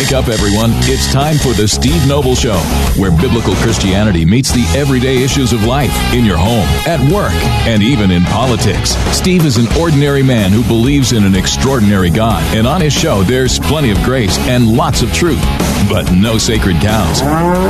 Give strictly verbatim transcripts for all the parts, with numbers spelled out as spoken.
Wake up, everyone. It's time for the Steve Noble Show, where biblical Christianity meets the everyday issues of life in your home, at work, and even in politics. Steve is an ordinary man who believes in an extraordinary God, and on his show, there's plenty of grace and lots of truth, but no sacred cows.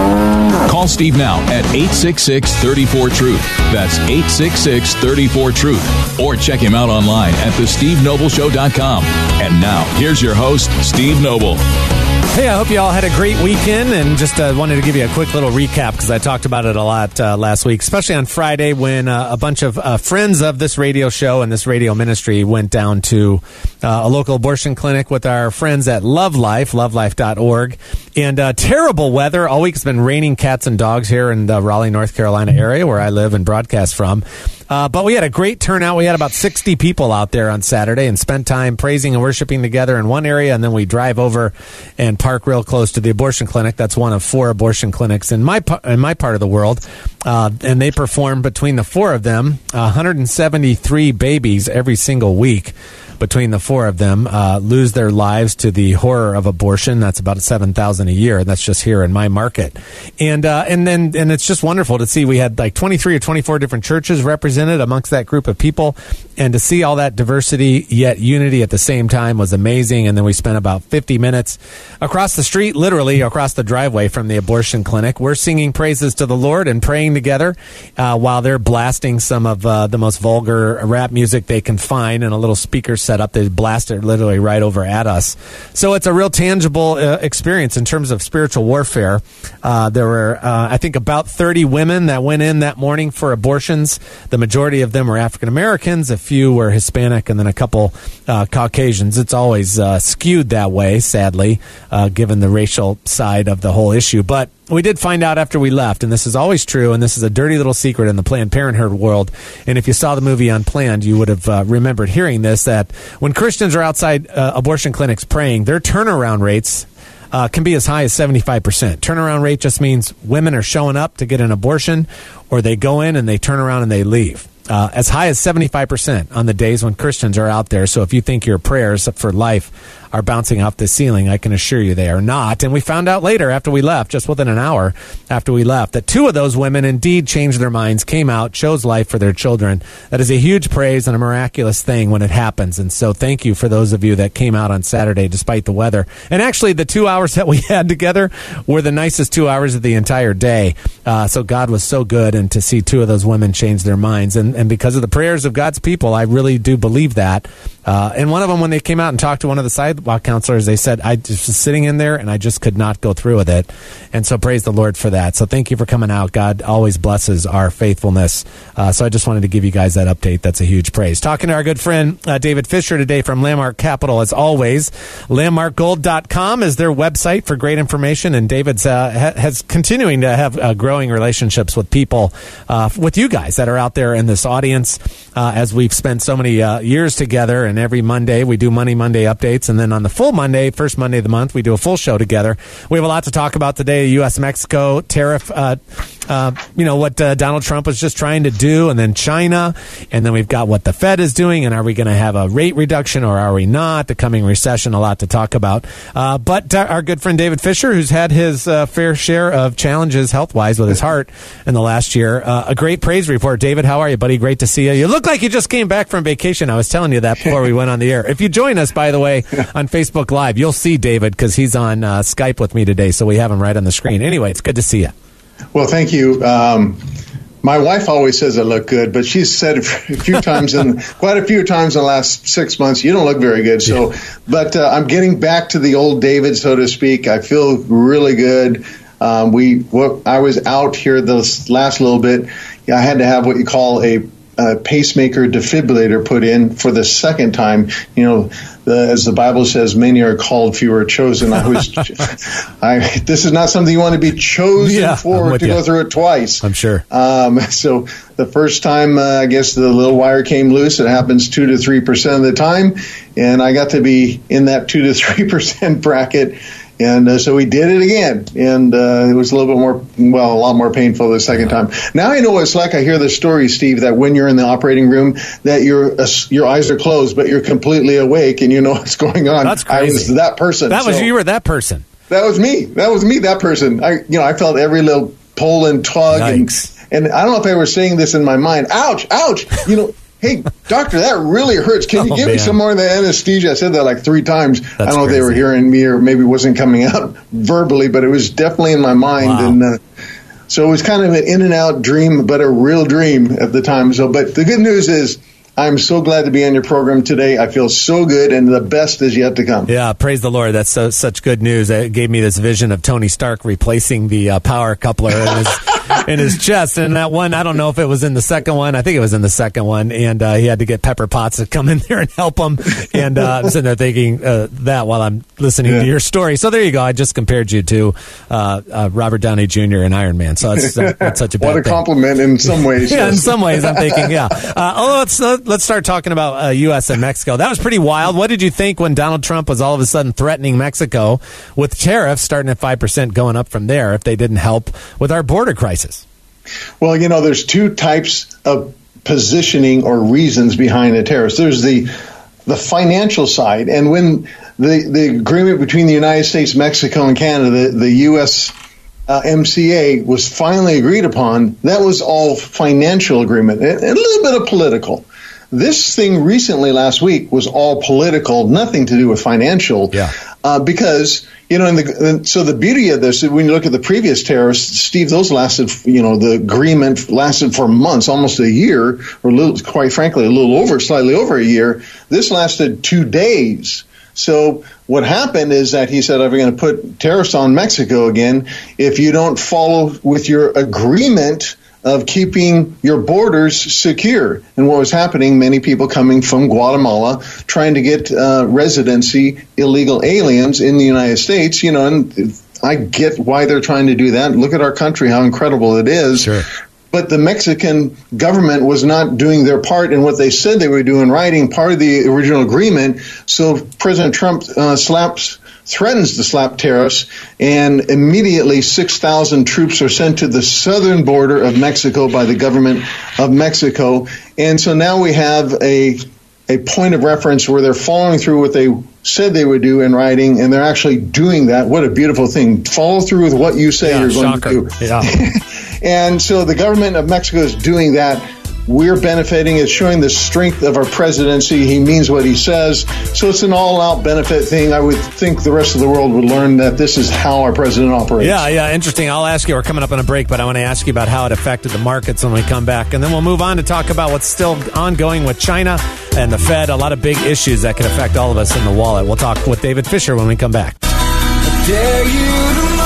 Call Steve now at eight six six, three four, truth. That's eight six six, three four, truth. Or check him out online at the steve noble show dot com. And now, here's your host, Steve Noble. Hey, I hope you all had a great weekend, and just uh, wanted to give you a quick little recap because I talked about it a lot uh, last week, especially on Friday when uh, a bunch of uh, friends of this radio show and this radio ministry went down to uh, a local abortion clinic with our friends at Love Life, love life dot org. And uh, terrible weather. All week it's been raining cats and dogs here in the Raleigh, North Carolina area where I live and broadcast from. Uh, but we had a great turnout. We had about sixty people out there on Saturday and spent time praising and worshiping together in one area, and then we drive over and park real close to the abortion clinic. That's one of four abortion clinics in my in my part of the world, uh, and they perform between the four of them one hundred seventy-three babies every single week. Between the four of them, uh, lose their lives to the horror of abortion. That's about seven thousand a year. That's just here in my market. And uh, and then and it's just wonderful to see. We had like twenty-three or twenty-four different churches represented amongst that group of people. And to see all that diversity yet unity at the same time was amazing. And then we spent about fifty minutes across the street, literally across the driveway from the abortion clinic. We're singing praises to the Lord and praying together uh, while they're blasting some of uh, the most vulgar rap music they can find in a little speaker set up. They blast it literally right over at us. So it's a real tangible uh, experience in terms of spiritual warfare. Uh, there were, uh, I think, about thirty women that went in that morning for abortions. The majority of them were African Americans. A few were Hispanic, and then a couple uh, Caucasians. It's always uh, skewed that way, sadly, uh, given the racial side of the whole issue. But we did find out after we left, and this is always true, and this is a dirty little secret in the Planned Parenthood world, and if you saw the movie Unplanned, you would have uh, remembered hearing this, that when Christians are outside uh, abortion clinics praying, their turnaround rates uh, can be as high as seventy-five percent. Turnaround rate just means women are showing up to get an abortion, or they go in and they turn around and they leave. Uh, as high as seventy-five percent on the days when Christians are out there. So if you think your prayers for life are bouncing off the ceiling, I can assure you they are not. And we found out later after we left, just within an hour after we left, that two of those women indeed changed their minds, came out, chose life for their children. That is a huge praise and a miraculous thing when it happens. And so thank you for those of you that came out on Saturday despite the weather. And actually, the two hours that we had together were the nicest two hours of the entire day. Uh, so God was so good, and to see two of those women change their minds. And, and because of the prayers of God's people, I really do believe that. Uh, and one of them, when they came out and talked to one of the sidewalk counselors, they said, I just was sitting in there and I just could not go through with it. And so praise the Lord for that. So thank you for coming out. God always blesses our faithfulness. Uh, so I just wanted to give you guys that update. That's a huge praise. Talking to our good friend uh, David Fisher today from Landmark Capital, as always. landmark gold dot com is their website for great information. And David's uh, ha- has continuing to have uh, growing relationships with people, uh, with you guys that are out there in this audience, uh, as we've spent so many uh, years together. And every Monday we do Money Monday updates, and then on the full Monday, first Monday of the month, we do a full show together. We have a lot to talk about today. U S Mexico tariff, uh, uh, you know, what uh, Donald Trump was just trying to do, and then China, and then we've got what the Fed is doing, and are we going to have a rate reduction or are we not? The coming recession, a lot to talk about. Uh, but uh, our good friend David Fisher, who's had his uh, fair share of challenges health-wise with his heart in the last year, uh, a great praise report. David, how are you, buddy? Great to see you. You look like you just came back from vacation. I was telling you that before we went on the air. If you join us, by the way, on Facebook Live, you'll see David because he's on uh, Skype with me today, so we have him right on the screen. Anyway, it's good to see you. Well, thank you. Um, my wife always says I look good, but she's said a few times, in quite a few times in the last six months, you don't look very good. So, yeah. But uh, I'm getting back to the old David, so to speak. I feel really good. Um, we, what, I was out here this last little bit. I had to have what you call a Uh, pacemaker defibrillator put in for the second time. You know, the, as the Bible says, many are called, few are chosen. I was, I, this is not something you want to be chosen yeah, for to you. Go through it twice. I'm sure. Um, so the first time, uh, I guess the little wire came loose. It happens two to three percent of the time, and I got to be in that two to three percent bracket. And uh, so we did it again, and uh, it was a little bit more, well, a lot more painful the second time. Now I know what it's like. I hear the story, Steve, that when you're in the operating room, that your uh, your eyes are closed, but you're completely awake, and you know what's going on. That's crazy. I was that person. That was so. you were that person. that was me. That was me. That person. I, you know, I felt every little pull and tug, and, and I don't know if I was saying this in my mind. Ouch! Ouch! You know. Hey, doctor, that really hurts. Can you oh, give man. me some more of the anesthesia? I said that like three times. That's I don't know crazy. if they were hearing me or maybe it wasn't coming out verbally, but it was definitely in my mind. Wow. And uh, so it was kind of an in and out dream, but a real dream at the time. So, but the good news is, I'm so glad to be on your program today. I feel so good, and the best is yet to come. Yeah, praise the Lord. That's so, such good news. It gave me this vision of Tony Stark replacing the uh, power coupler in his, in his chest. And that one, I don't know if it was in the second one. I think it was in the second one. And uh, he had to get Pepper Potts to come in there and help him. And uh, I'm sitting there thinking uh, that while I'm listening yeah. to your story. So there you go. I just compared you to uh, uh, Robert Downey Junior and Iron Man. So it's, uh, it's such a bad What a thing. compliment in some ways. yeah, in some ways, I'm thinking, yeah. Uh, oh, let's, uh, let's start talking about uh, U S and Mexico. That was pretty wild. What did you think when Donald Trump was all of a sudden threatening Mexico with tariffs starting at five percent going up from there if they didn't help with our border crisis? Well, you know, there's two types of positioning or reasons behind the tariffs. There's the the financial side, and when the, the agreement between the United States, Mexico, and Canada, the, the U S Uh, M C A was finally agreed upon, that was all financial agreement, and a little bit of political. This thing recently, last week, was all political, nothing to do with financial. Yeah. Uh, because, you know, in the, so the beauty of this, when you look at the previous tariffs, Steve, those lasted, you know, the agreement lasted for months, almost a year, or a little, quite frankly, a little over, slightly over a year. This lasted two days. So what happened is that he said, I'm going to put tariffs on Mexico again if you don't follow with your agreement of keeping your borders secure. And what was happening, many people coming from Guatemala trying to get uh, residency, illegal aliens in the United States, you know, and I get why they're trying to do that. Look at our country, how incredible it is. Sure. But the Mexican government was not doing their part in what they said they would do in writing, part of the original agreement. So President Trump uh, slaps, threatens to slap tariffs, and immediately six thousand troops are sent to the southern border of Mexico by the government of Mexico. And so now we have a a point of reference where they're following through what they said they would do in writing, and they're actually doing that. What a beautiful thing. Follow through with what you say yeah, you're going shocker. to do. Yeah. And so the government of Mexico is doing that. We're benefiting. It's showing the strength of our presidency. He means what he says. So it's an all-out benefit thing. I would think the rest of the world would learn that this is how our president operates. Yeah, yeah, interesting. I'll ask you. We're coming up on a break, but I want to ask you about how it affected the markets when we come back. And then we'll move on to talk about what's still ongoing with China and the Fed, a lot of big issues that could affect all of us in the wallet. We'll talk with David Fisher when we come back. I dare you to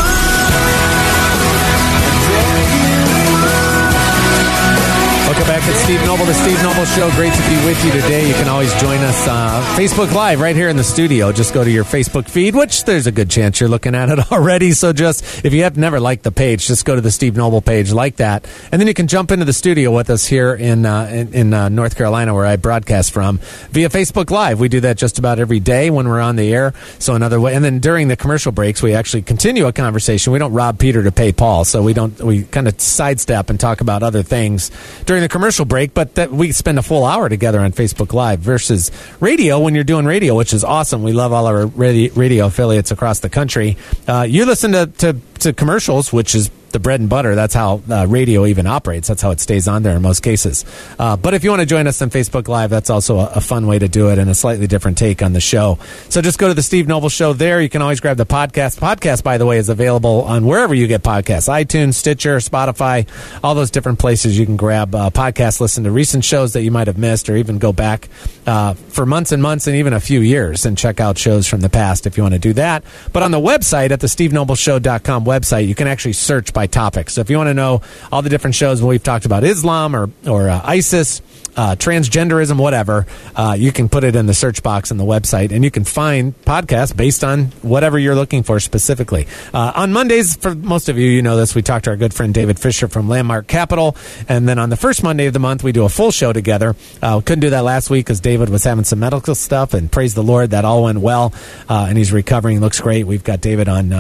Welcome back. It's Steve Noble, the Steve Noble Show. Great to be with you today. You can always join us uh, Facebook Live right here in the studio. Just go to your Facebook feed, which there's a good chance you're looking at it already. So just, if you have never liked the page, just go to the Steve Noble page, like that. And then you can jump into the studio with us here in uh, in, in uh, North Carolina, where I broadcast from, via Facebook Live. We do that just about every day when we're on the air. So another way. And then during the commercial breaks, we actually continue a conversation. We don't rob Peter to pay Paul. So we don't, we kind of sidestep and talk about other things during the commercial break, but that we spend a full hour together on Facebook Live versus radio when you're doing radio, which is awesome. We love all our radio affiliates across the country. Uh, you listen to, to, to commercials, which is the bread and butter. That's how uh, radio even operates. That's how it stays on there in most cases. Uh, but if you want to join us on Facebook Live, that's also a, a fun way to do it and a slightly different take on the show. So just go to the Steve Noble Show there. You can always grab the podcast. Podcast, by the way, is available on wherever you get podcasts, iTunes, Stitcher, Spotify, all those different places you can grab uh, podcasts, listen to recent shows that you might have missed, or even go back uh, for months and months and even a few years and check out shows from the past if you want to do that. But on the website, at the steve noble show dot com website, you can actually search by topic. So if you want to know all the different shows where we've talked about Islam or or uh, ISIS, uh, transgenderism, whatever, uh, you can put it in the search box on the website, and you can find podcasts based on whatever you're looking for specifically. Uh, on Mondays, for most of you, you know this, we talk to our good friend David Fisher from Landmark Capital, and then on the first Monday of the month, we do a full show together. Uh, we couldn't do that last week because David was having some medical stuff, and praise the Lord, that all went well, uh, and he's recovering. Looks great. We've got David on uh,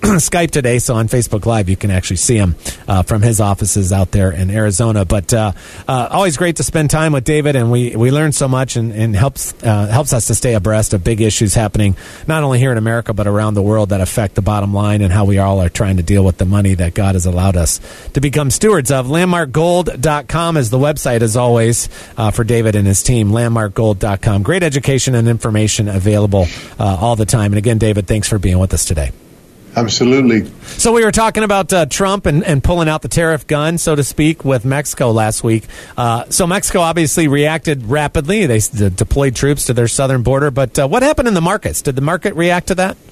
Skype today, so on Facebook Live you can actually see him uh, from his offices out there in Arizona. But uh, uh, always great to spend time with David, and we, we learn so much, and, and helps uh, helps us to stay abreast of big issues happening not only here in America but around the world that affect the bottom line and how we all are trying to deal with the money that God has allowed us to become stewards of. landmark gold dot com is the website, as always, uh, for David and his team. landmark gold dot com. Great education and information available uh, all the time. And again, David, thanks for being with us today. Absolutely. So we were talking about uh, Trump and, and pulling out the tariff gun, so to speak, with Mexico last week. Uh, so Mexico obviously reacted rapidly. They d- deployed troops to their southern border. But uh, what happened in the markets? Did the market react to that?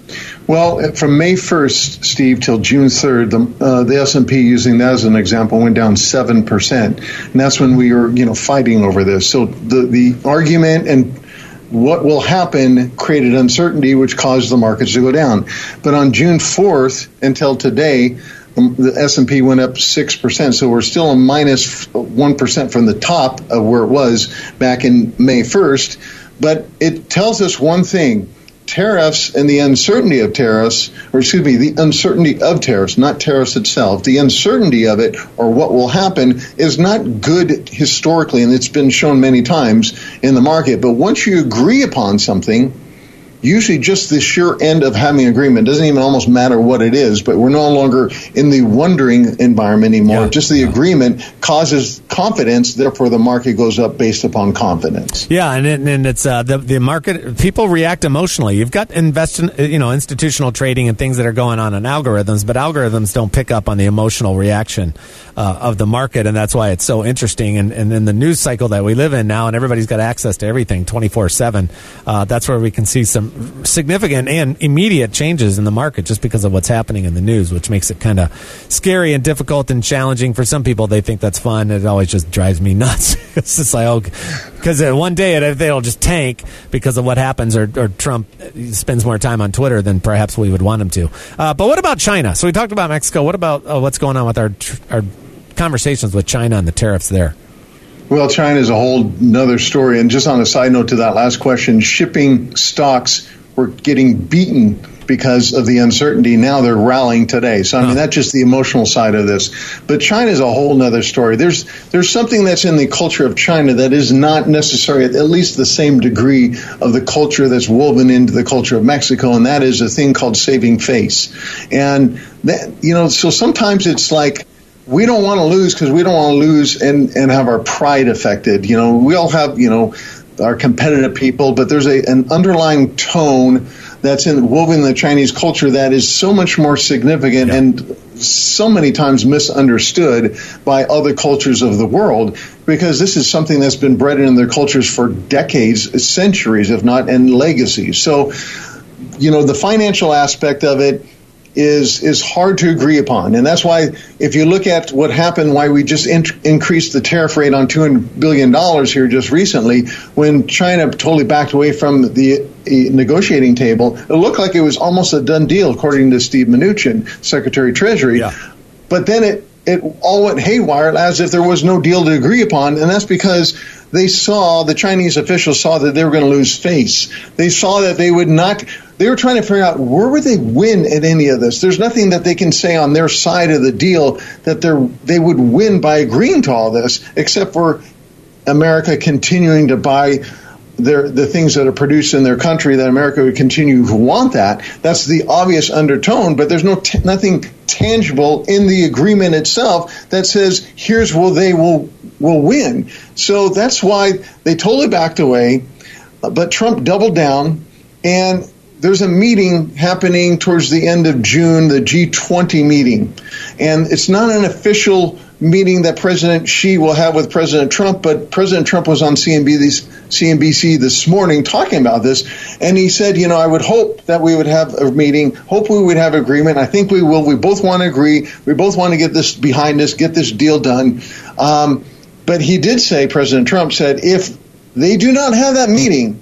Well, from May first, Steve, till June third, the, uh, the S and P, using that as an example, went down seven percent. And that's when we were, you know, fighting over this. So the, the argument and what will happen created uncertainty, which caused the markets to go down. But on June fourth until today, the S and P went up six percent. So we're still a minus one percent from the top of where it was back in May first. But it tells us one thing. Tariffs and the uncertainty of tariffs, or excuse me, the uncertainty of tariffs, not tariffs itself, the uncertainty of it, or what will happen, is not good historically, and it's been shown many times in the market. But once you agree upon something, usually just the sheer end of having agreement doesn't even almost matter what it is, but we're no longer in the wondering environment anymore. Yeah. Just the yeah. agreement causes confidence, therefore the market goes up based upon confidence. Yeah, and it, and it's uh, the the market. People react emotionally. You've got invest in, you know, institutional trading and things that are going on in algorithms, but algorithms don't pick up on the emotional reaction uh, of the market, and that's why it's so interesting. And, and in the news cycle that we live in now, and everybody's got access to everything twenty-four seven, uh, that's where we can see some significant and immediate changes in the market just because of what's happening in the news, which makes it kind of scary and difficult and challenging. For some people, they think that's fun. It always just drives me nuts. It's just like, oh, because one day it, they'll just tank because of what happens, or, or Trump spends more time on Twitter than perhaps we would want him to. Uh, but what about China? So we talked about Mexico. What about uh, what's going on with our our conversations with China and the tariffs there? Well, China is a whole nother story. And just on a side note to that last question, shipping stocks were getting beaten because of the uncertainty. Now they're rallying today. So, I mean, that's just the emotional side of this. But China is a whole nother story. There's there's something that's in the culture of China that is not necessarily at least the same degree of the culture that's woven into the culture of Mexico, and that is a thing called saving face. And, that, you know, so sometimes it's like, we don't want to lose because we don't want to lose and, and have our pride affected. You know, we all have, you know, our competitive people, but there's a, an underlying tone that's in, woven in the Chinese culture that is so much more significant yeah. and so many times misunderstood by other cultures of the world, because this is something that's been bred in their cultures for decades, centuries, if not, and legacies. So, you know, the financial aspect of it is is hard to agree upon. And that's why if you look at what happened, why we just in- increased the tariff rate on two hundred billion dollars here just recently, when China totally backed away from the uh, negotiating table, it looked like it was almost a done deal, according to Steve Mnuchin, Secretary of Treasury. Yeah. But then it, it all went haywire as if there was no deal to agree upon, and that's because they saw, the Chinese officials saw that they were going to lose face. They saw that they would not, they were trying to figure out where would they win at any of this. There's nothing that they can say on their side of the deal that they're, they would win by agreeing to all this, except for America continuing to buy their, the things that are produced in their country, that America would continue to want that. That's the obvious undertone, but there's no t- nothing tangible in the agreement itself that says here's where they will will win. So that's why they totally backed away, but Trump doubled down, and there's a meeting happening towards the end of June, the G twenty meeting. And it's not an official meeting that President Xi will have with President Trump, but President Trump was on C N B C this morning talking about this, and he said, you know, I would hope that we would have a meeting, hope we would have agreement. I think we will. We both want to agree. We both want to get this behind us, get this deal done. Um, but he did say, President Trump said, if they do not have that meeting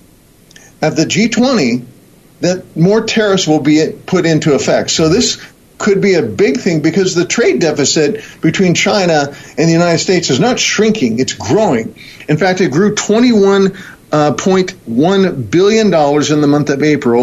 at the G twenty, that more tariffs will be put into effect. So this could be a big thing, because the trade deficit between China and the United States is not shrinking, it's growing. In fact, it grew twenty-one point one billion dollars in the month of April,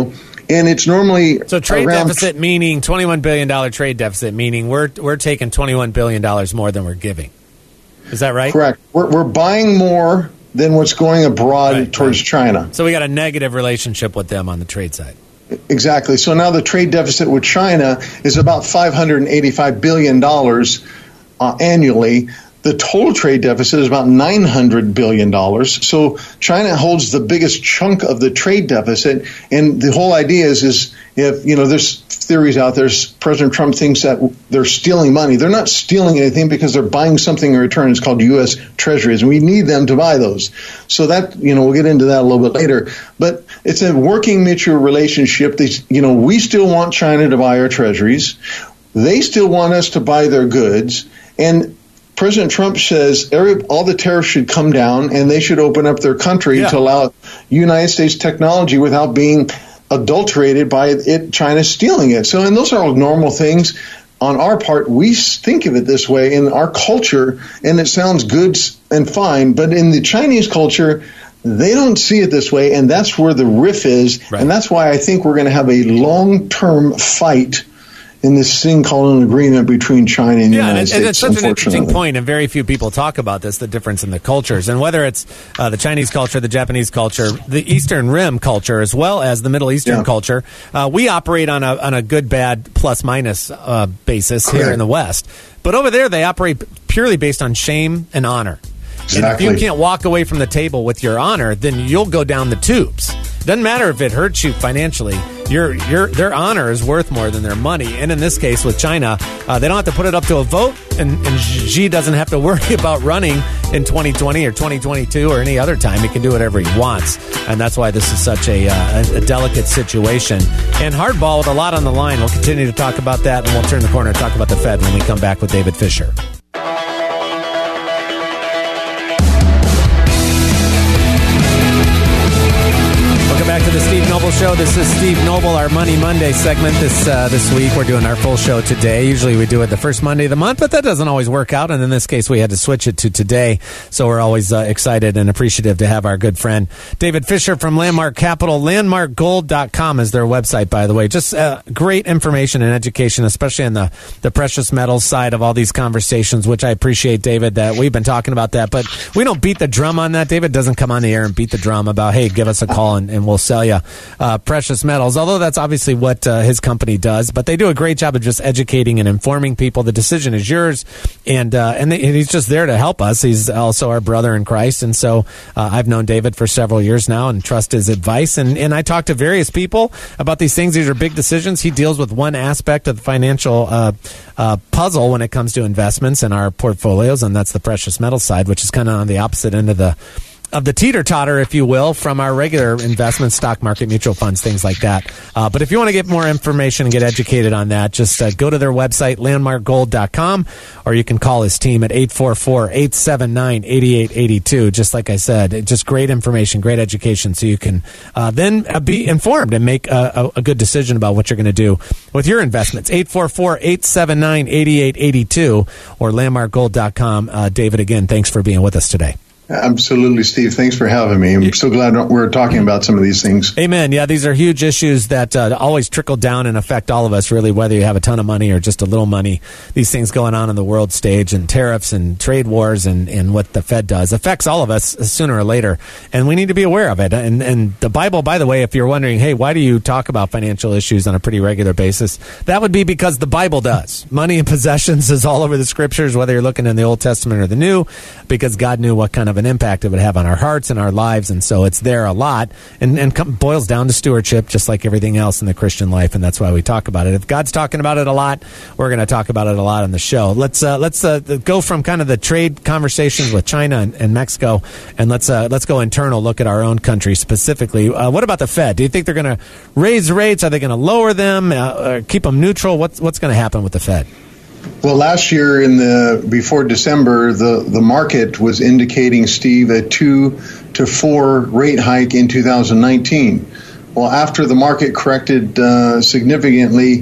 and it's normally so trade around, deficit meaning twenty-one billion dollars trade deficit meaning we're we're taking twenty-one billion dollars more than we're giving. Is that right? Correct. We're, we're buying more than what's going abroad right, towards right. China. So we got a negative relationship with them on the trade side. Exactly. So now the trade deficit with China is about five hundred eighty-five billion dollars uh, annually. The total trade deficit is about nine hundred billion dollars. So China holds the biggest chunk of the trade deficit. And the whole idea is, is if, you know, there's theories out there, President Trump thinks that they're stealing money. They're not stealing anything because they're buying something in return. It's called U S Treasuries, and we need them to buy those. So that, you know, we'll get into that a little bit later. But it's a working mutual relationship. They, you know, we still want China to buy our treasuries. They still want us to buy their goods. And President Trump says every, all the tariffs should come down and they should open up their country yeah. to allow United States technology without being adulterated by it, China stealing it. So, and those are all normal things. On our part, we think of it this way in our culture, and it sounds good and fine. But in the Chinese culture, they don't see it this way, and that's where the riff is. Right. And that's why I think we're going to have a long-term fight in this thing called an agreement between China and the yeah, United and, States. and it's such an interesting point, and very few people talk about this, the difference in the cultures. And whether it's uh, the Chinese culture, the Japanese culture, the Eastern Rim culture, as well as the Middle Eastern yeah. culture, uh, we operate on a on a good, bad, plus-minus uh, basis Correct. Here in the West. But over there, they operate purely based on shame and honor. Exactly. And if you can't walk away from the table with your honor, then you'll go down the tubes. Doesn't matter if it hurts you financially. Your your their honor is worth more than their money. And in this case with China, uh, they don't have to put it up to a vote, and, and Xi doesn't have to worry about running in twenty twenty or twenty twenty-two or any other time. He can do whatever he wants. And that's why this is such a, uh, a, a delicate situation. And hardball with a lot on the line. We'll continue to talk about that, and we'll turn the corner and talk about the Fed when we come back with David Fisher. Back to the Steve Noble Show. This is Steve Noble, our Money Monday segment. This uh, this week we're doing our full show today. Usually we do it the first Monday of the month, but that doesn't always work out. And in this case, we had to switch it to today. So we're always uh, excited and appreciative to have our good friend David Fisher from Landmark Capital. landmark gold dot com is their website, by the way. Just uh, great information and education, especially on the, the precious metals side of all these conversations, which I appreciate, David, that we've been talking about that. But we don't beat the drum on that. David doesn't come on the air and beat the drum about, hey, give us a call and, and we'll sell you uh, precious metals, although that's obviously what uh, his company does. But they do a great job of just educating and informing people. The decision is yours, and uh, and, they, and he's just there to help us. He's also our brother in Christ, and so uh, I've known David for several years now and trust his advice. And, and I talk to various people about these things. These are big decisions. He deals with one aspect of the financial uh, uh, puzzle when it comes to investments in our portfolios, and that's the precious metal side, which is kind of on the opposite end of the of the teeter-totter, if you will, from our regular investments, stock market, mutual funds, things like that. Uh, but if you want to get more information and get educated on that, just uh, go to their website, landmark gold dot com, or you can call his team at eight four four, eight seven nine, eight eight eight two. Just like I said, just great information, great education, so you can uh, then uh, be informed and make a, a good decision about what you're going to do with your investments. eight four four, eight seven nine, eight eight eight two or landmark gold dot com. Uh, David, again, thanks for being with us today. Absolutely, Steve. Thanks for having me. I'm so glad we're talking about some of these things. Amen. Yeah, these are huge issues that uh, always trickle down and affect all of us, really, whether you have a ton of money or just a little money. These things going on in the world stage, and tariffs and trade wars and, and what the Fed does affects all of us sooner or later, and we need to be aware of it. And, and the Bible, by the way, if you're wondering, hey, why do you talk about financial issues on a pretty regular basis? That would be because the Bible does. Money and possessions is all over the Scriptures, whether you're looking in the Old Testament or the New, because God knew what kind of an impact it would have on our hearts and our lives, and so it's there a lot, and, and come, boils down to stewardship, just like everything else in the Christian life, and that's why we talk about it. If God's talking about it a lot, we're going to talk about it a lot on the show. Let's uh, let's uh, go from kind of the trade conversations with China and, and Mexico, and let's uh, let's go internal, look at our own country specifically. Uh, what about the Fed? Do you think they're going to raise rates? Are they going to lower them? Uh, or keep them neutral? What's what's going to happen with the Fed? Well, last year in the before December, the, the market was indicating, Steve, a two to four rate hike in two thousand nineteen. Well, after the market corrected uh, significantly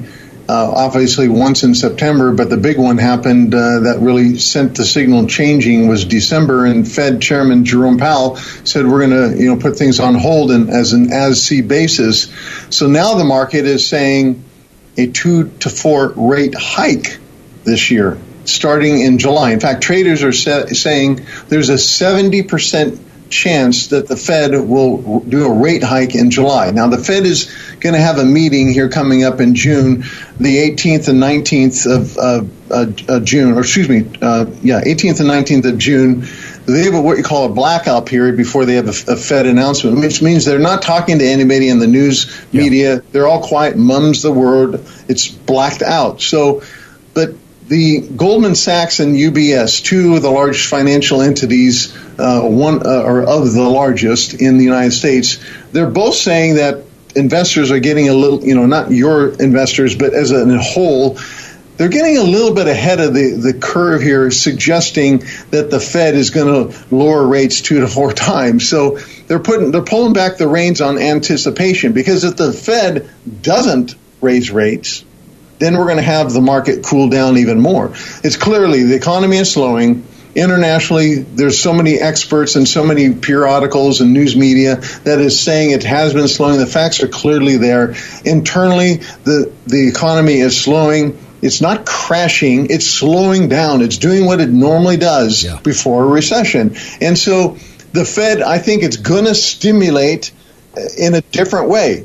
uh, obviously once in September, but the big one happened uh, that really sent the signal changing was December, and Fed Chairman Jerome Powell said we're going to, you know, put things on hold and as an as-see basis. So now the market is saying a two to four rate hike this year, starting in July. In fact, traders are sa- saying there's a seventy percent chance that the Fed will do a rate hike in July. Now, the Fed is going to have a meeting here coming up in June, the eighteenth and nineteenth of uh, uh, uh, June, or excuse me, uh, yeah, eighteenth and nineteenth of June. They have a, what you call a blackout period before they have a, a Fed announcement, which means they're not talking to anybody in the news yeah. media. They're all quiet. Mum's the word. It's blacked out. So, but the Goldman Sachs and U B S, two of the largest financial entities, uh, one uh, or of the largest in the United States, they're both saying that investors are getting a little, you know, not your investors, but as a whole, they're getting a little bit ahead of the, the curve here, suggesting that the Fed is going to lower rates two to four times. So they're putting, they're pulling back the reins on anticipation, because if the Fed doesn't raise rates, then we're going to have the market cool down even more. It's clearly the economy is slowing. Internationally, there's so many experts and so many periodicals and news media that is saying it has been slowing. The facts are clearly there. Internally, the, the economy is slowing. It's not crashing. It's slowing down. It's doing what it normally does yeah. before a recession. And so the Fed, I think it's going to stimulate in a different way.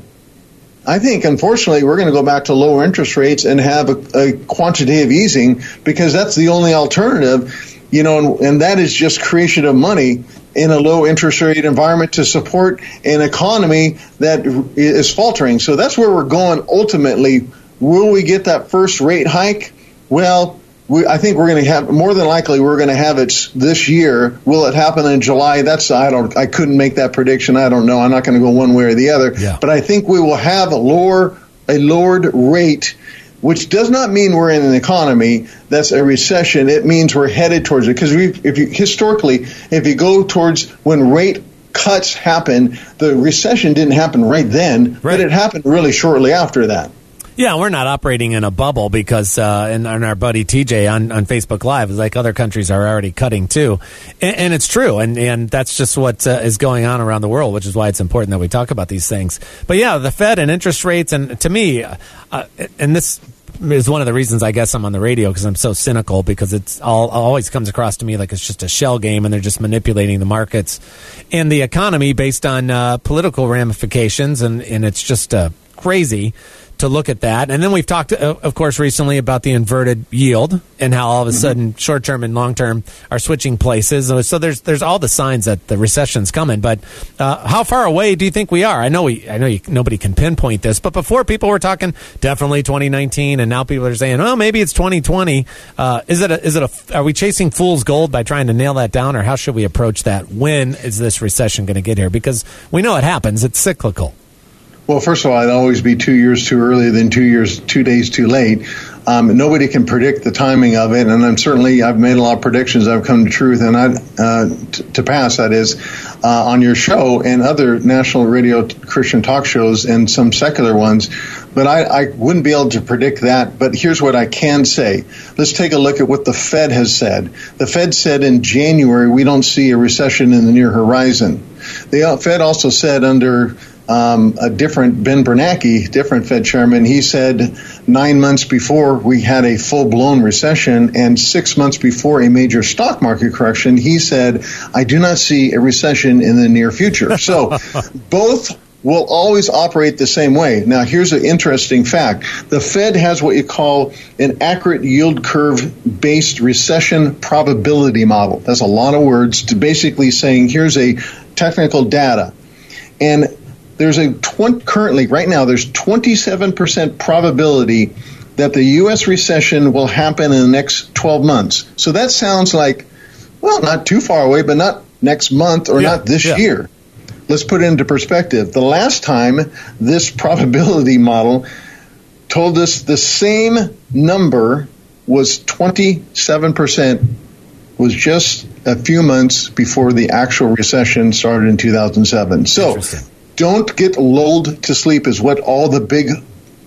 I think, unfortunately, we're going to go back to lower interest rates and have a, a quantitative easing, because that's the only alternative, you know, and, and that is just creation of money in a low interest rate environment to support an economy that is faltering. So that's where we're going ultimately. Will we get that first rate hike? Well, we, I think we're going to have, more than likely, we're going to have it this year. Will it happen in July? That's I don't. I couldn't make that prediction. I don't know. I'm not going to go one way or the other. Yeah. But I think we will have a lower, a lowered rate, which does not mean we're in an economy that's a recession. It means we're headed towards it. Because we, if you historically, if you go towards when rate cuts happen, the recession didn't happen right then, right. but it happened really shortly after that. Yeah, we're not operating in a bubble because, uh, and, and our buddy T J on, on Facebook Live is like other countries are already cutting too. And, and it's true. And, and that's just what uh, is going on around the world, which is why it's important that we talk about these things. But yeah, the Fed and interest rates, and to me, uh, and this is one of the reasons I guess I'm on the radio, because I'm so cynical, because it's all always comes across to me like it's just a shell game and they're just manipulating the markets and the economy based on uh, political ramifications. And, and it's just uh, crazy to look at that. And then we've talked, uh, of course, recently about the inverted yield and how all of a sudden mm-hmm. short-term and long-term are switching places. So there's there's all the signs that the recession's coming. But uh, how far away do you think we are? I know we I know you, nobody can pinpoint this, but before people were talking definitely twenty nineteen, and now people are saying, oh, maybe it's twenty twenty. Uh, is it a, is it a, are we chasing fool's gold by trying to nail that down, or how should we approach that? When is this recession going to get here? Because we know it happens. It's cyclical. Well, first of all, I'd always be two years too early than two years, two days too late. Um, nobody can predict the timing of it, and I'm certainly I've made a lot of predictions that have come to truth and I, uh, t- to pass. That is, uh, on your show and other national radio Christian talk shows and some secular ones. But I, I wouldn't be able to predict that. But here's what I can say. Let's take a look at what the Fed has said. The Fed said in January we don't see a recession in the near horizon. The Fed also said under Um, a different Ben Bernanke, different Fed chairman, he said nine months before we had a full-blown recession and six months before a major stock market correction, he said, I do not see a recession in the near future. So both will always operate the same way. Now, here's an interesting fact. The Fed has what you call an accurate yield curve-based recession probability model. That's a lot of words to basically saying here's a technical data. And There's a twenty, currently, right now, there's twenty-seven percent probability that the U S recession will happen in the next twelve months. So that sounds like, well, not too far away, but not next month or yeah, not this yeah. year. Let's put it into perspective. The last time this probability model told us the same number was twenty-seven percent, was just a few months before the actual recession started in two thousand seven. So don't get lulled to sleep is what all the big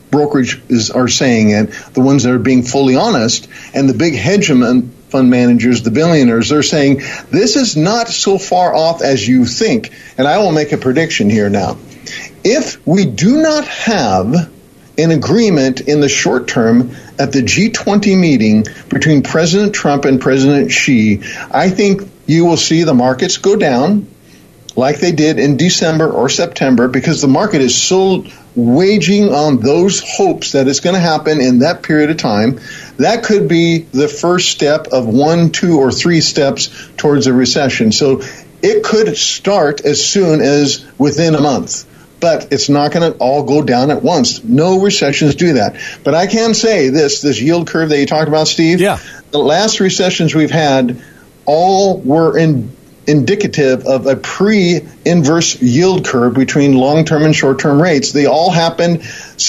brokerages are saying it, the ones that are being fully honest, and the big hedge fund managers, the billionaires, they're saying this is not so far off as you think. And I will make a prediction here now. If we do not have an agreement in the short term at the G twenty meeting between President Trump and President Xi, I think you will see the markets go down like they did in December or September, because the market is so waging on those hopes that it's going to happen in that period of time. That could be the first step of one, two, or three steps towards a recession. So it could start as soon as within a month. But it's not going to all go down at once. No recessions do that. But I can say this, this yield curve that you talked about, Steve, yeah. The last recessions we've had all were in, indicative of a pre-inverse yield curve between long-term and short-term rates. They all happened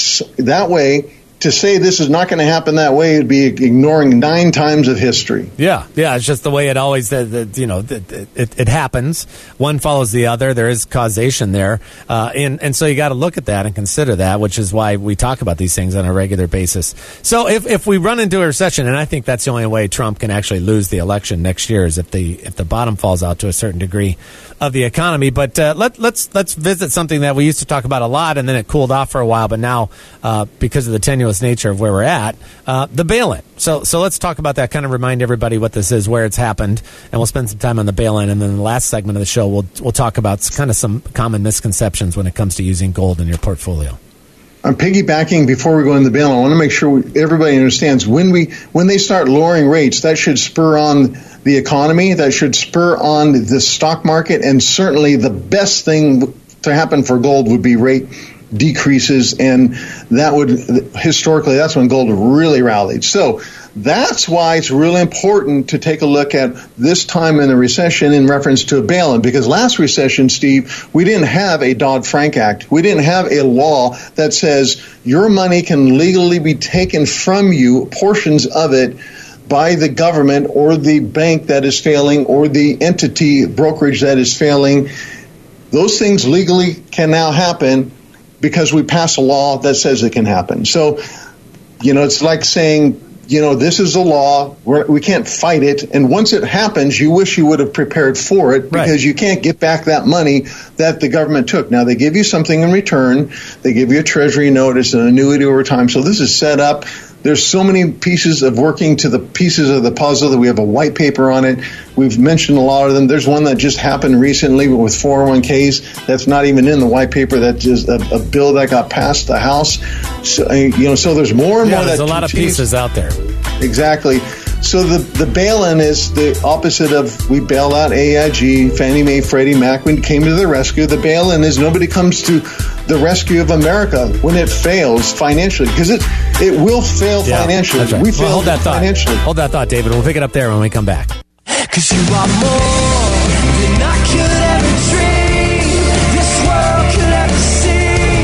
that way. To say this is not going to happen that way would be ignoring nine times of history. Yeah, yeah, it's just the way it always, the, the, you know, the, it, it happens. One follows the other. There is causation there, uh, and and so you got to look at that and consider that, which is why we talk about these things on a regular basis. So if if we run into a recession, and I think that's the only way Trump can actually lose the election next year is if the if the bottom falls out to a certain degree of the economy. But uh, let let's let's visit something that we used to talk about a lot, and then it cooled off for a while, but now uh, because of the tenuous nature of where we're at, uh, the bail-in. So so let's talk about that, kind of remind everybody what this is, where it's happened, and we'll spend some time on the bail-in, and then the last segment of the show we'll we'll talk about kind of some common misconceptions when it comes to using gold in your portfolio. I'm piggybacking before we go into the bail. I want to make sure we, everybody understands when we when they start lowering rates, that should spur on the economy, that should spur on the stock market, and certainly the best thing to happen for gold would be rate decreases, and that would historically that's when gold really rallied. So that's why it's really important to take a look at this time in the recession in reference to a bail-in, because last recession, Steve, we didn't have a Dodd-Frank Act. We didn't have a law that says your money can legally be taken from you, portions of it, by the government or the bank that is failing or the entity brokerage that is failing. Those things legally can now happen because we pass a law that says it can happen. So, you know, it's like saying, you know, this is a law. We're, we can't fight it. And once it happens, you wish you would have prepared for it, because right. You can't get back that money that the government took. Now, they give you something in return. They give you a treasury note, an annuity over time. So this is set up. There's so many pieces of working to the pieces of the puzzle that we have a white paper on it. We've mentioned a lot of them. There's one that just happened recently with four oh one k's. That's not even in the white paper. That's just a, a bill that got passed the House. So, you know, so there's more and yeah, more. There's that a lot continues. of pieces out there. Exactly. So the, the bail-in is the opposite of we bail out A I G, Fannie Mae, Freddie Mac, when it came to the rescue. The bail-in is nobody comes to the rescue of America when it fails financially, because it it will fail yeah, financially. That's right. We well, fail hold that thought. financially. Hold that thought, David. We'll pick it up there when we come back. Cause you are more than I could ever dream. This world could ever see.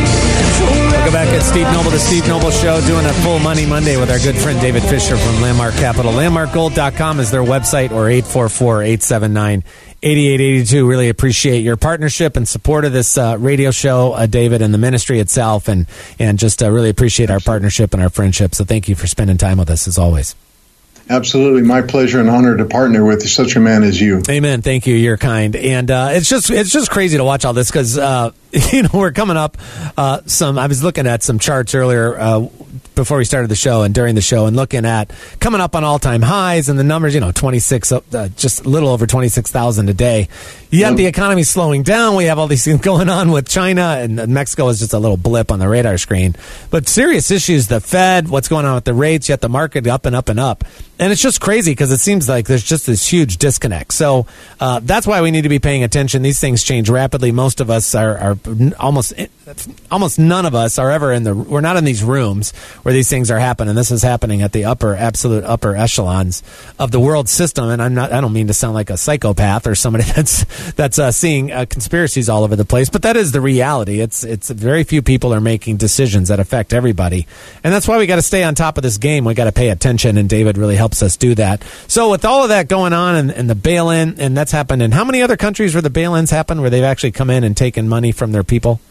Go back at Steve Noble, the Steve Noble Show, doing a full Money Monday with our good friend David Fisher from Landmark Capital. landmark gold dot com is their website, or eight four four, eight seven nine, eight eight eight two. Really appreciate your partnership and support of this uh, radio show, uh, David, and the ministry itself, and, and just uh, really appreciate our partnership and our friendship. So thank you for spending time with us, as always. Absolutely. My pleasure and honor to partner with such a man as you. Amen. Thank you. You're kind. And uh, it's just it's just crazy to watch all this, because, uh, you know, we're coming up uh, some, I was looking at some charts earlier uh, before we started the show and during the show, and looking at coming up on all-time highs, and the numbers, you know, twenty-six, uh, just a little over twenty-six thousand a day. Yet yep. The economy's slowing down. We have all these things going on with China, and Mexico is just a little blip on the radar screen. But serious issues, the Fed, what's going on with the rates, yet the market up and up and up. And it's just crazy, because it seems like there's just this huge disconnect. So uh, that's why we need to be paying attention. These things change rapidly. Most of us are, are almost almost none of us are ever in the, we're not in these rooms where these things are happening. This is happening at the upper, absolute upper echelons of the world system. And I'm not, I don't mean to sound like a psychopath or somebody that's that's uh, seeing uh, conspiracies all over the place, but that is the reality. It's it's very few people are making decisions that affect everybody, and that's why we got to stay on top of this game. We got to pay attention, and David really helps us do that. So with all of that going on, and, and the bail-in, and that's happened in how many other countries where the bail-ins happen, where they've actually come in and taken money from their people?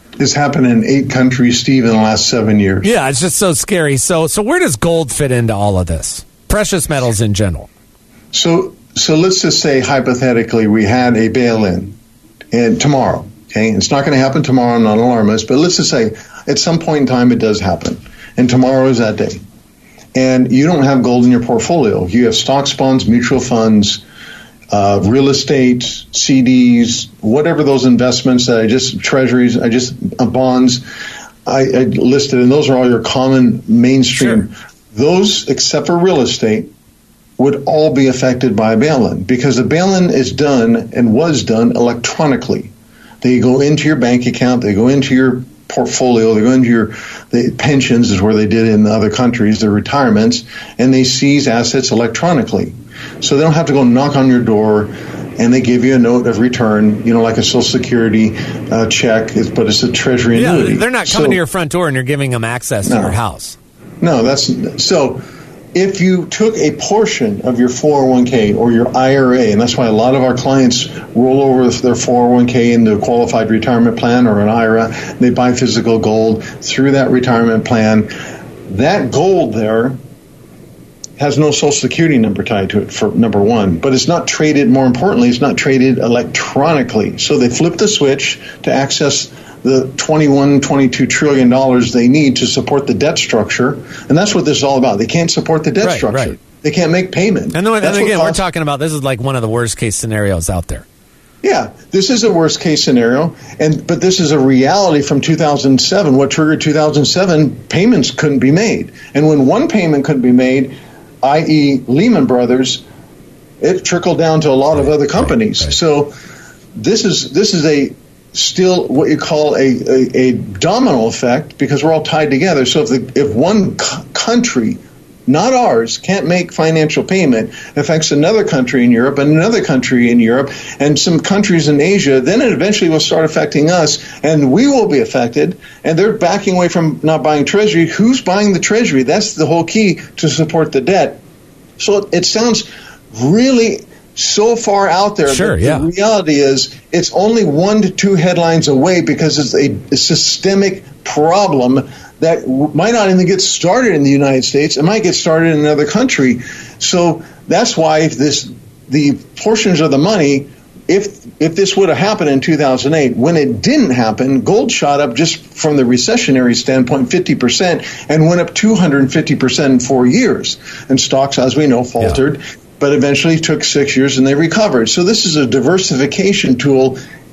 It's happened in eight countries, Steve, in the last seven years. Yeah, it's just so scary. So, so where does gold fit into all of this? Precious metals in general. So, so let's just say hypothetically we had a bail-in, and tomorrow. Okay, it's not going to happen tomorrow. I'm not an alarmist, but let's just say at some point in time it does happen, and tomorrow is that day. And you don't have gold in your portfolio. You have stocks, bonds, mutual funds, uh, real estate, C Ds, whatever those investments that I just treasuries, I just uh, bonds, I, I listed, and those are all your common mainstream. Sure. Those, except for real estate, would all be affected by a bail-in, because the bail-in is done and was done electronically. They go into your bank account, they go into your portfolio, they go into your the pensions is where they did in other countries, their retirements, and they seize assets electronically. So they don't have to go knock on your door, and they give you a note of return, you know, like a Social Security uh, check, but it's a Treasury Yeah, annuity. they're not coming so, to your front door and you're giving them access no, to your house. No, that's so. If you took a portion of your four oh one k or your I R A, and that's why a lot of our clients roll over their four oh one k into a qualified retirement plan or an I R A, they buy physical gold through that retirement plan, that gold there has no Social Security number tied to it, for number one. But it's not traded, more importantly, it's not traded electronically. So they flip the switch to access the twenty-one, twenty-two trillion dollars they need to support the debt structure. And that's what this is all about. They can't support the debt Right, structure. right. They can't make payment. And, then, and That's what again, we're costs- talking about this is like one of the worst case scenarios out there. Yeah, this is a worst case scenario, and but this is a reality from two thousand seven. What triggered two thousand seven? Payments couldn't be made. And when one payment couldn't be made, that is. Lehman Brothers, it trickled down to a lot of other companies. Right, right. So this is this is a still what you call a, a, a domino effect, because we're all tied together. So if the, if one c- country, not ours, can't make financial payment, it affects another country in Europe and another country in Europe and some countries in Asia, then it eventually will start affecting us, and we will be affected. And they're backing away from not buying Treasury. Who's buying the Treasury? That's the whole key to support the debt. So it, it sounds really so far out there. Sure, but yeah. The reality is it's only one to two headlines away, because it's a, a systemic problem that w- might not even get started in the United States. It might get started in another country. So that's why if this the portions of the money, if if this would have happened in two thousand eight, when it didn't happen, gold shot up just from the recessionary standpoint fifty percent and went up two hundred fifty percent in four years. And stocks, as we know, faltered. Yeah. But eventually took six years and they recovered. So this is a diversification tool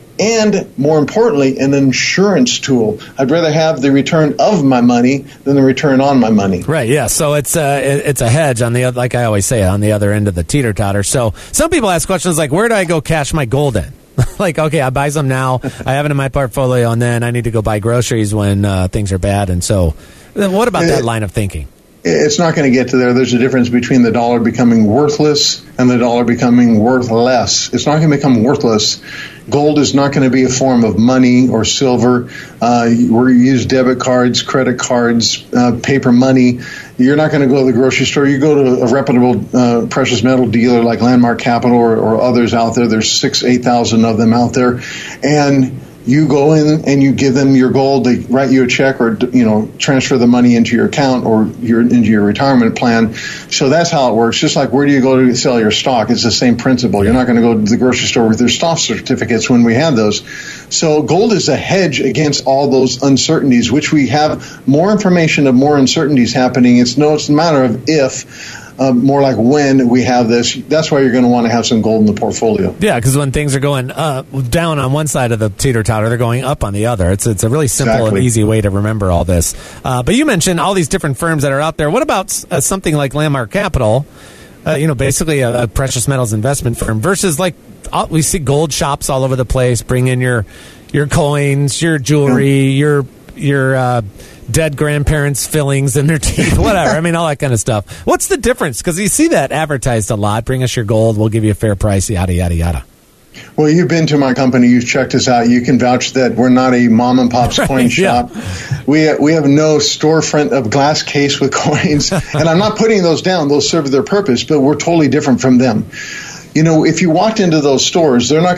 and, more importantly, an insurance tool. I'd rather have the return of my money than the return on my money. Right, yeah. So it's a, it's a hedge on the, like I always say, on the other end of the teeter-totter. So some people ask questions like, where do I go cash my gold in? Like, okay, I buy some now, I have it in my portfolio, and then I need to go buy groceries when uh, things are bad. And so what about that line of thinking? It's not going to get to there. There's a difference between the dollar becoming worthless and the dollar becoming worth less. It's not going to become worthless. Gold is not going to be a form of money or silver. Uh, where you use debit cards, credit cards, uh, paper money. You're not going to go to the grocery store. You go to a reputable uh, precious metal dealer like Landmark Capital or, or others out there. There's six, eight thousand of them out there, and you go in and you give them your gold. They write you a check or, you know, transfer the money into your account or your into your retirement plan. So that's how it works. Just like where do you go to sell your stock? It's the same principle. You're not going to go to the grocery store with your stock certificates when we had those. So gold is a hedge against all those uncertainties, which we have more information of more uncertainties happening. It's no, it's a matter of if. Uh, more like when we have this. That's why you're going to want to have some gold in the portfolio. Yeah, because when things are going uh, down on one side of the teeter-totter, they're going up on the other. It's it's a really simple Exactly. and easy way to remember all this. Uh, but you mentioned all these different firms that are out there. What about uh, something like Landmark Capital, uh, you know, basically a, a precious metals investment firm, versus like uh, we see gold shops all over the place. Bring in your your coins, your jewelry, yeah. your your uh, dead grandparents' fillings in their teeth, whatever. I mean, all that kind of stuff. What's the difference? Because you see that advertised a lot. Bring us your gold. We'll give you a fair price, yada, yada, yada. Well, you've been to my company. You've checked us out. You can vouch that we're not a mom and pop's Right, coin shop. yeah. We we have no storefront of glass case with coins. And I'm not putting those down. Those serve their purpose, but we're totally different from them. You know, if you walked into those stores, they're not going to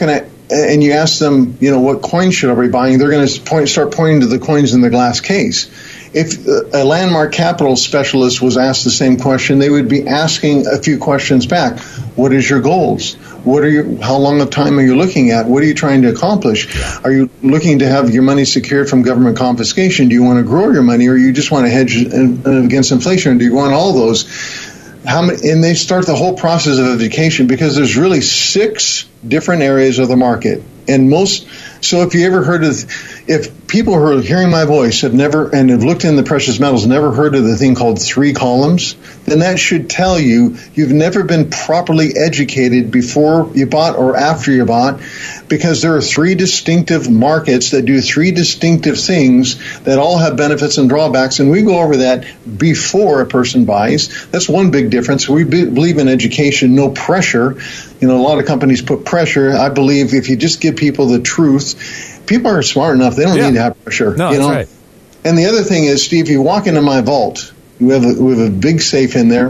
and you ask them, you know, what coin should I be buying, they're going to point, start pointing to the coins in the glass case. If a Landmark Capital specialist was asked the same question, they would be asking a few questions back. What is your goals? What are you, how long of time are you looking at? What are you trying to accomplish? Are you looking to have your money secured from government confiscation? Do you want to grow your money, or you just want to hedge against inflation? Do you want all those? How many, and they start the whole process of education, because there's really six different areas of the market. And most, so if you ever heard of, if people who are hearing my voice have never, and have looked in the precious metals, never heard of the thing called three columns, then that should tell you you've never been properly educated before you bought or after you bought, because there are three distinctive markets that do three distinctive things that all have benefits and drawbacks, and we go over that before a person buys. That's one big difference. We be, believe in education, no pressure. You know, a lot of companies put pressure. I believe if you just give people the truth, people are smart enough. They don't yeah. need to have pressure. No, you know? That's right. And the other thing is, Steve, you walk into my vault. We have a, we have a big safe in there.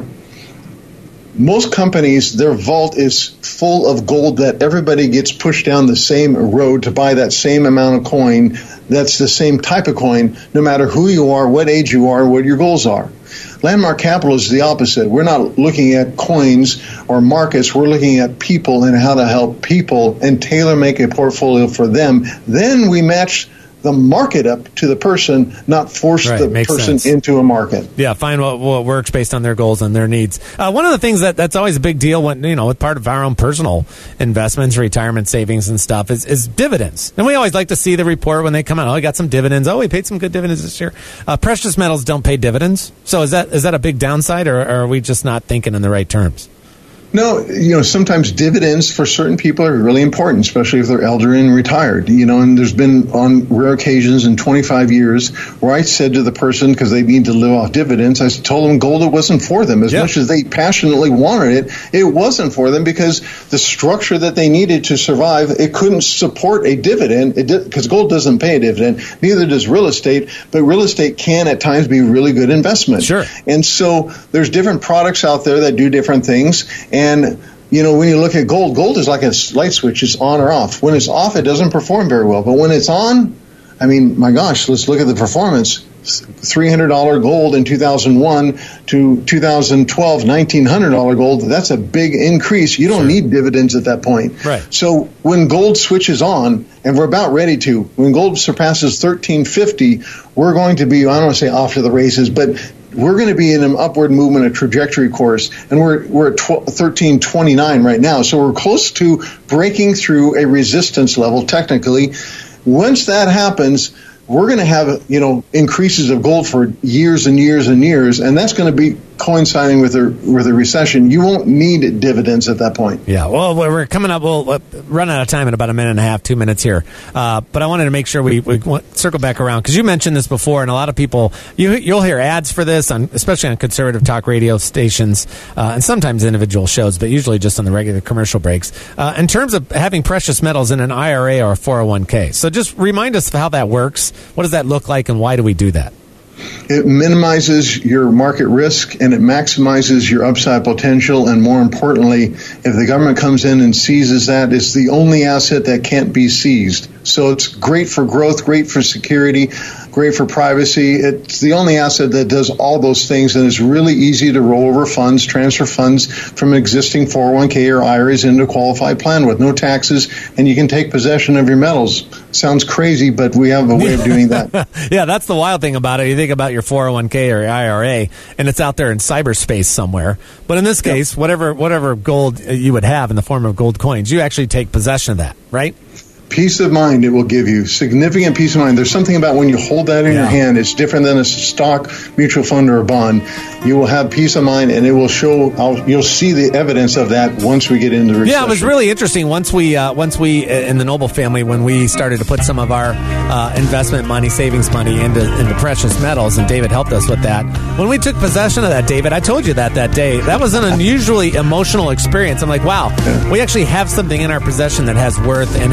Most companies, their vault is full of gold that everybody gets pushed down the same road to buy that same amount of coin. That's the same type of coin, no matter who you are, what age you are, what your goals are. Landmark Capital is the opposite. We're not looking at coins or markets. We're looking at people and how to help people and tailor make a portfolio for them. Then we match the market up to the person, not force right, the person sense. into a market. Yeah, find what, what works based on their goals and their needs. Uh, one of the things that that's always a big deal when, you know, with part of our own personal investments, retirement savings and stuff is, is dividends. And we always like to see the report when they come out. Oh, we got some dividends. Oh, we paid some good dividends this year. Uh, precious metals don't pay dividends. So is that is that a big downside, or, or are we just not thinking in the right terms? No, you know, sometimes dividends for certain people are really important, especially if they're elderly and retired. You know, and there's been on rare occasions in twenty-five years where I said to the person, because they need to live off dividends, I told them gold, it wasn't for them. As yeah. much as they passionately wanted it, it wasn't for them, because the structure that they needed to survive, it couldn't support a dividend, because gold doesn't pay a dividend. Neither does real estate, but real estate can at times be a really good investment. Sure. And so there's different products out there that do different things. And, you know, when you look at gold, gold is like a light switch. It's on or off. When it's off, it doesn't perform very well. But when it's on, I mean, my gosh, let's look at the performance. three hundred dollars gold in two thousand one to two thousand twelve, nineteen hundred dollars gold. That's a big increase. You don't sure. need dividends at that point. Right. So when gold switches on, and we're about ready to, when gold surpasses thirteen fifty, we're going to be, I don't want to say off to the races, but we're going to be in an upward movement, a trajectory course, and we're we're at thirteen twenty-nine right now. So we're close to breaking through a resistance level technically. Once that happens, we're going to have, you know, increases of gold for years and years and years, and that's going to be coinciding with a with a recession. You won't need dividends at that point. Yeah, well, we're coming up. We'll run out of time in about a minute and a half, two minutes here. Uh, but I wanted to make sure we, we circle back around, because you mentioned this before, and a lot of people, you, you'll hear ads for this, on, especially on conservative talk radio stations, uh, and sometimes individual shows, but usually just on the regular commercial breaks, uh, in terms of having precious metals in an I R A or a four oh one k. So just remind us of how that works. What does that look like, and why do we do that? It minimizes your market risk, and it maximizes your upside potential. And more importantly, if the government comes in and seizes that, it's the only asset that can't be seized. So it's great for growth, great for security, great for privacy. It's the only asset that does all those things, and it's really easy to roll over funds, transfer funds from existing four oh one k or I R As into a qualified plan with no taxes, and you can take possession of your metals. Sounds crazy, but we have a way of doing that. Yeah, that's the wild thing about it. You think about your four oh one k or your I R A, and it's out there in cyberspace somewhere. But in this case, yep. whatever whatever gold you would have in the form of gold coins, you actually take possession of that, right? Peace of mind it will give you. Significant peace of mind. There's something about when you hold that in yeah. your hand, it's different than a stock, mutual fund, or a bond. You will have peace of mind, and it will show, I'll, you'll see the evidence of that once we get into recession. Yeah, it was really interesting once we, uh, once we in the Noble family, when we started to put some of our uh, investment money, savings money into, into precious metals, and David helped us with that. When we took possession of that, David, I told you that that day, that was an unusually emotional experience. I'm like, wow, yeah. we actually have something in our possession that has worth, and it's not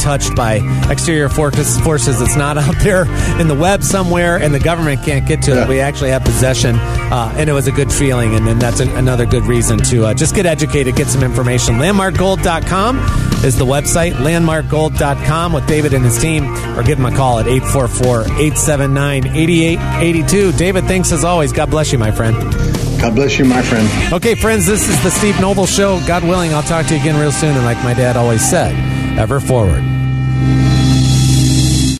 touched by exterior forces. It's not out there in the web somewhere, and the government can't get to it. Yeah. We actually have possession, uh, and it was a good feeling, and then that's a, another good reason to uh, just get educated, get some information. landmark gold dot com is the website, landmark gold dot com with David and his team, or give him a call at eight four four, eight seven nine, eight eight eight two. David, thanks as always. God bless you, my friend. God bless you, my friend. Okay, friends, this is the Steve Noble Show. God willing, I'll talk to you again real soon, and like my dad always said, ever forward.